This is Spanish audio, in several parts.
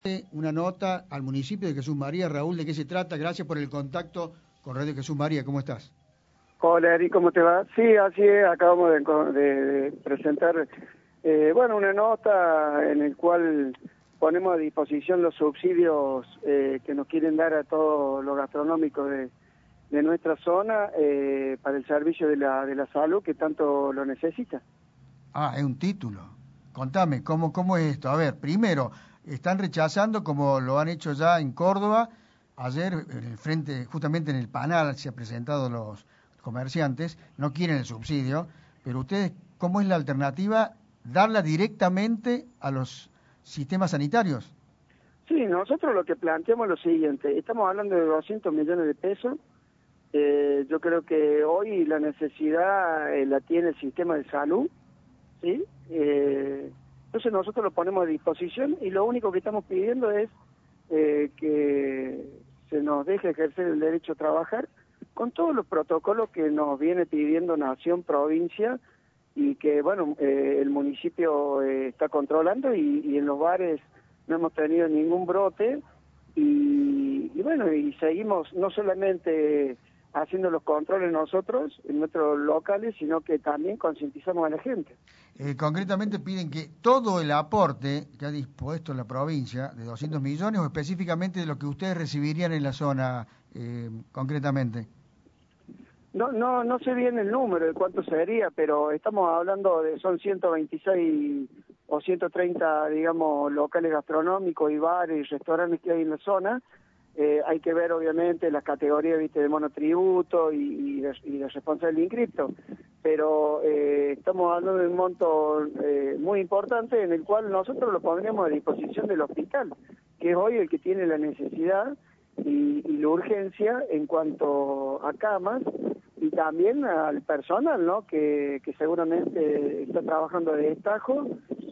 Una nota al municipio de Jesús María. Raúl, ¿de qué se trata? Gracias por el contacto con Radio Jesús María. ¿Cómo estás? Hola, Eri, ¿cómo te va? Sí, así es, acabamos de presentar una nota en el cual ponemos a disposición los subsidios que nos quieren dar a todos los gastronómicos de nuestra zona para el servicio de la salud que tanto lo necesita. Ah, es un título. Contame, ¿cómo es esto? A ver, primero, están rechazando, como lo han hecho ya en Córdoba. Ayer, en el frente, justamente en el panel, se han presentado los comerciantes, no quieren el subsidio, pero ustedes, ¿cómo es la alternativa? ¿Darla directamente a los sistemas sanitarios? Sí, nosotros lo que planteamos es lo siguiente, estamos hablando de 200 millones de pesos, yo creo que hoy la necesidad la tiene el sistema de salud, ¿sí? Entonces nosotros lo ponemos a disposición y lo único que estamos pidiendo es que se nos deje ejercer el derecho a trabajar con todos los protocolos que nos viene pidiendo Nación, provincia, y que, el municipio está controlando y en los bares no hemos tenido ningún brote y seguimos no solamente haciendo los controles nosotros en nuestros locales, sino que también concientizamos a la gente. Concretamente piden que todo el aporte que ha dispuesto la provincia de 200 millones o específicamente de lo que ustedes recibirían en la zona, concretamente. No sé bien el número de cuánto sería, pero estamos hablando son 126 o 130, digamos, locales gastronómicos y bares y restaurantes que hay en la zona. Hay que ver, obviamente, las categorías, de monotributo y de responsable inscripto, pero estamos hablando de un monto muy importante en el cual nosotros lo pondríamos a disposición del hospital, que es hoy el que tiene la necesidad y la urgencia en cuanto a camas y también al personal, ¿no? Que seguramente está trabajando de destajo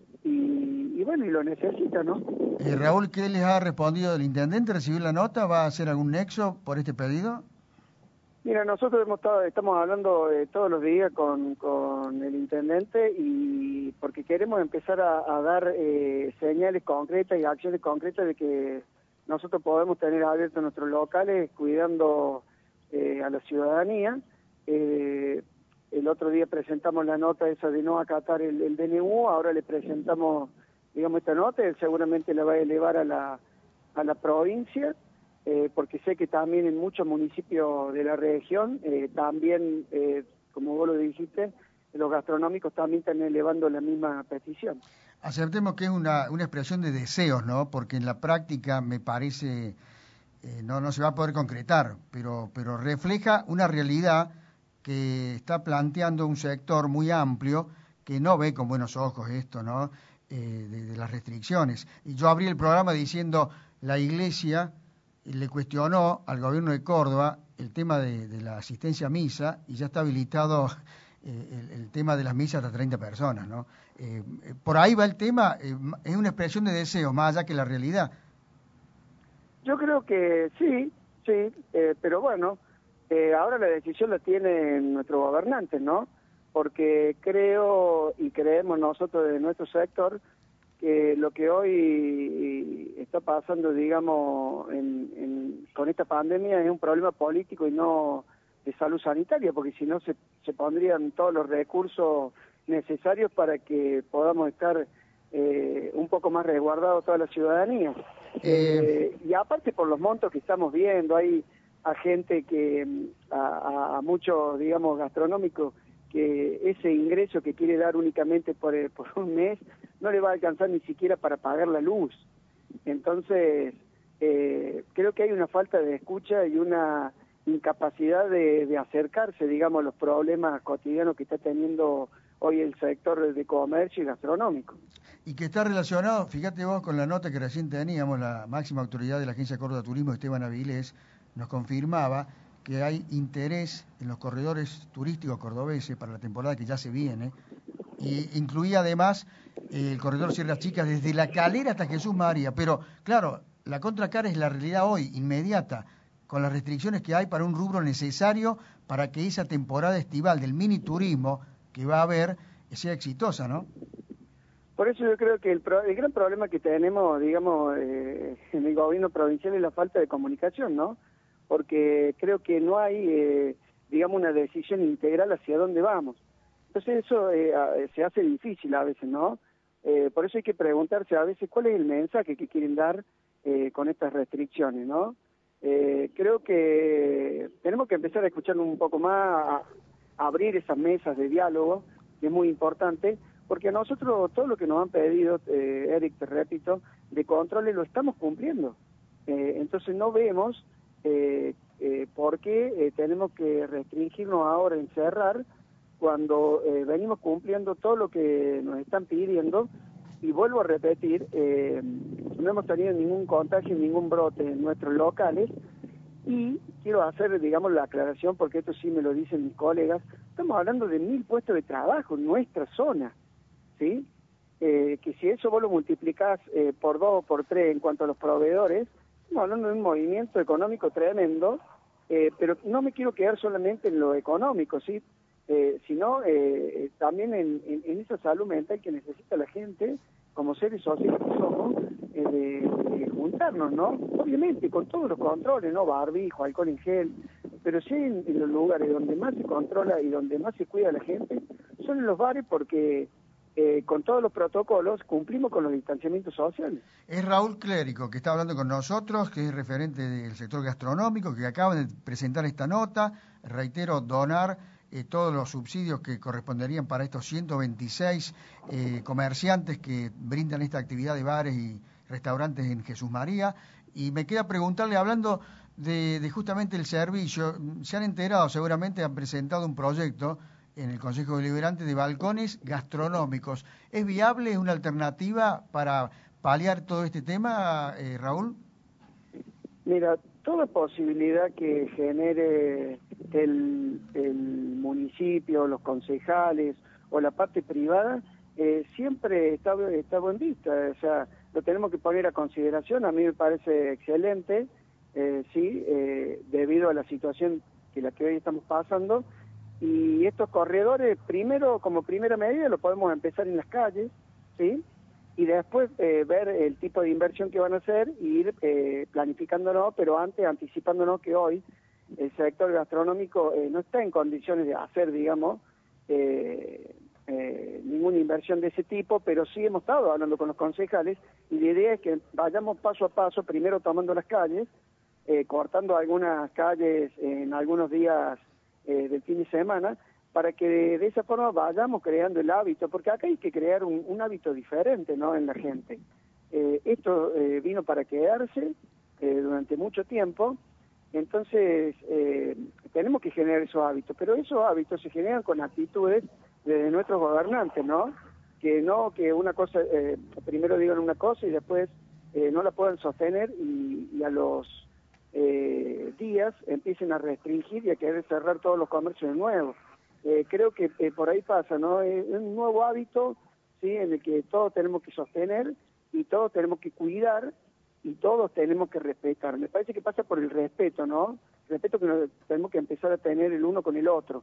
y lo necesita, ¿no? Raúl, ¿qué les ha respondido el intendente? ¿Recibió la nota? ¿Va a hacer algún nexo por este pedido? Mira, nosotros estamos hablando todos los días con el intendente y porque queremos empezar a dar señales concretas y acciones concretas de que nosotros podemos tener abiertos nuestros locales cuidando a la ciudadanía. El otro día presentamos la nota esa de no acatar el DNU, ahora le presentamos, digamos, esta nota, él seguramente la va a elevar a la provincia, porque sé que también en muchos municipios de la región, también, como vos lo dijiste, los gastronómicos también están elevando la misma petición. Aceptemos que es una expresión de deseos, ¿no? Porque en la práctica me parece no se va a poder concretar, pero refleja una realidad que está planteando un sector muy amplio que no ve con buenos ojos esto, ¿no? De las restricciones. Y yo abrí el programa diciendo, la Iglesia le cuestionó al gobierno de Córdoba el tema de la asistencia a misa y ya está habilitado el tema de las misas hasta 30 personas, ¿no? Por ahí va el tema, es una expresión de deseo, más allá que la realidad. Yo creo que sí, pero ahora la decisión la tienen nuestros gobernantes, ¿no? Porque creo y creemos nosotros de nuestro sector que lo que hoy está pasando, digamos, con esta pandemia es un problema político y no de salud sanitaria, porque si no se pondrían todos los recursos necesarios para que podamos estar un poco más resguardados toda la ciudadanía. Y aparte por los montos que estamos viendo, hay a gente a muchos, digamos, gastronómicos, que ese ingreso que quiere dar únicamente por un mes no le va a alcanzar ni siquiera para pagar la luz. Entonces, creo que hay una falta de escucha y una incapacidad de acercarse, digamos, a los problemas cotidianos que está teniendo hoy el sector de comercio y gastronómico. Y que está relacionado, fíjate vos, con la nota que recién teníamos, la máxima autoridad de la Agencia Córdoba Turismo, Esteban Avilés, nos confirmaba que hay interés en los corredores turísticos cordobeses para la temporada que ya se viene, y incluía además el corredor Sierras Chicas desde La Calera hasta Jesús María, pero claro, la contracara es la realidad hoy, inmediata, con las restricciones que hay para un rubro necesario para que esa temporada estival del mini turismo que va a haber sea exitosa, ¿no? Por eso yo creo que el gran problema que tenemos, digamos, en el gobierno provincial es la falta de comunicación, ¿no? Porque creo que no hay, digamos, una decisión integral hacia dónde vamos. Entonces eso se hace difícil a veces, ¿no? Por eso hay que preguntarse a veces cuál es el mensaje que quieren dar con estas restricciones, ¿no? Creo que tenemos que empezar a escuchar un poco más, a abrir esas mesas de diálogo, que es muy importante, porque a nosotros todo lo que nos han pedido, Eric, te repito, de controles lo estamos cumpliendo. Entonces no vemos por qué tenemos que restringirnos ahora, encerrar, cuando venimos cumpliendo todo lo que nos están pidiendo. Y vuelvo a repetir, no hemos tenido ningún contagio, ningún brote en nuestros locales. Y quiero hacer, digamos, la aclaración, porque esto sí me lo dicen mis colegas, estamos hablando de 1.000 puestos de trabajo en nuestra zona, ¿sí? Que si eso vos lo multiplicás por 2 o por 3 en cuanto a los proveedores, estamos hablando de un movimiento económico tremendo, pero no me quiero quedar solamente en lo económico, ¿sí? Sino también en esa salud mental que necesita la gente, como seres sociales que somos, de juntarnos, ¿no? Obviamente, con todos los controles, ¿no? Barbijo, alcohol en gel, pero sí en los lugares donde más se controla y donde más se cuida a la gente, son en los bares, porque con todos los protocolos cumplimos con los distanciamientos sociales. Es Raúl Clérico, que está hablando con nosotros, que es referente del sector gastronómico, que acaba de presentar esta nota. Reitero, donar todos los subsidios que corresponderían para estos 126 comerciantes que brindan esta actividad de bares y restaurantes en Jesús María. Y me queda preguntarle, hablando de justamente el servicio, se han enterado, seguramente han presentado un proyecto en el Consejo Deliberante de balcones gastronómicos. ¿Es viable, es una alternativa para paliar todo este tema, Raúl? Mira, toda posibilidad que genere el municipio, los concejales o la parte privada, siempre está buen vista. O sea, lo tenemos que poner a consideración. A mí me parece excelente, sí, debido a la situación que hoy estamos pasando. Y estos corredores, primero, como primera medida, lo podemos empezar en las calles, ¿sí? Y después ver el tipo de inversión que van a hacer y ir planificándonos, pero antes anticipándonos que hoy el sector gastronómico no está en condiciones de hacer, digamos, ninguna inversión de ese tipo, pero sí hemos estado hablando con los concejales y la idea es que vayamos paso a paso, primero tomando las calles, cortando algunas calles en algunos días del fin de semana, para que de esa forma vayamos creando el hábito, porque acá hay que crear un hábito diferente, ¿no?, en la gente. Esto vino para quedarse durante mucho tiempo, entonces tenemos que generar esos hábitos, pero esos hábitos se generan con actitudes de nuestros gobernantes, ¿no? Que una cosa, primero digan una cosa y después no la puedan sostener y a los días empiecen a restringir y a querer cerrar todos los comercios de nuevo. Creo que por ahí pasa, ¿no? Es un nuevo hábito, ¿sí?, en el que todos tenemos que sostener y todos tenemos que cuidar y todos tenemos que respetar. Me parece que pasa por el respeto, ¿no? El respeto que tenemos que empezar a tener el uno con el otro.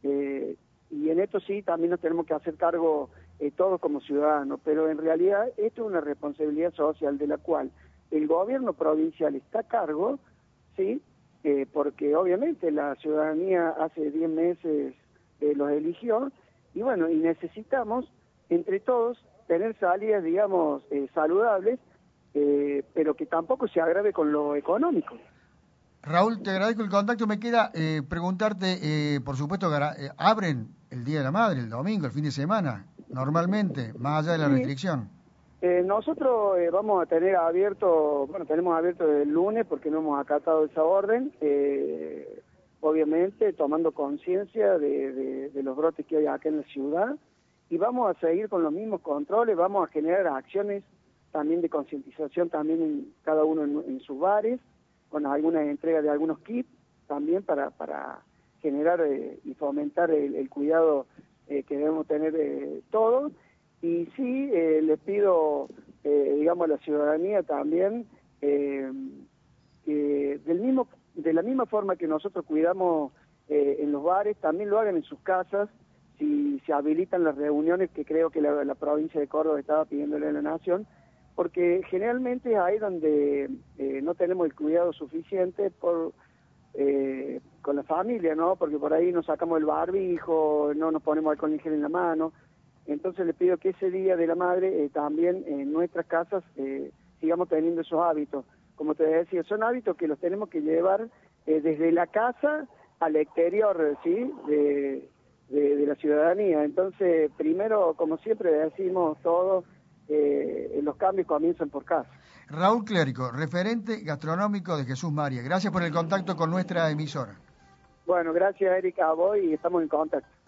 Y en esto sí también nos tenemos que hacer cargo todos como ciudadanos, pero en realidad esto es una responsabilidad social de la cual el gobierno provincial está a cargo, ¿sí? Porque obviamente la ciudadanía hace 10 meses los eligió, y bueno, y necesitamos entre todos tener salidas, digamos, saludables, pero que tampoco se agrave con lo económico. Raúl, te agradezco el contacto. Me queda preguntarte, por supuesto, ¿abren el Día de la Madre, el domingo, el fin de semana, normalmente, más allá de la restricción? Nosotros vamos a tener abierto, bueno, tenemos abierto desde el lunes porque no hemos acatado esa orden, obviamente tomando conciencia de los brotes que hay acá en la ciudad, y vamos a seguir con los mismos controles, vamos a generar acciones también de concientización también en cada uno en sus bares, con algunas entregas de algunos kits también para generar y fomentar el cuidado que debemos tener todos. Y sí, les pido, digamos, a la ciudadanía también, que de la misma forma que nosotros cuidamos en los bares, también lo hagan en sus casas, si se habilitan las reuniones que creo que la provincia de Córdoba estaba pidiéndole a la Nación, porque generalmente es ahí donde no tenemos el cuidado suficiente con la familia, ¿no? Porque por ahí nos sacamos el barbijo, no nos ponemos alcohol en gel en la mano. Entonces le pido que ese Día de la Madre también en nuestras casas sigamos teniendo esos hábitos. Como te decía, son hábitos que los tenemos que llevar desde la casa al exterior, ¿sí? De la ciudadanía. Entonces, primero, como siempre decimos todos, los cambios comienzan por casa. Raúl Clérico, referente gastronómico de Jesús María. Gracias por el contacto con nuestra emisora. Bueno, gracias, Erika, a vos y estamos en contacto.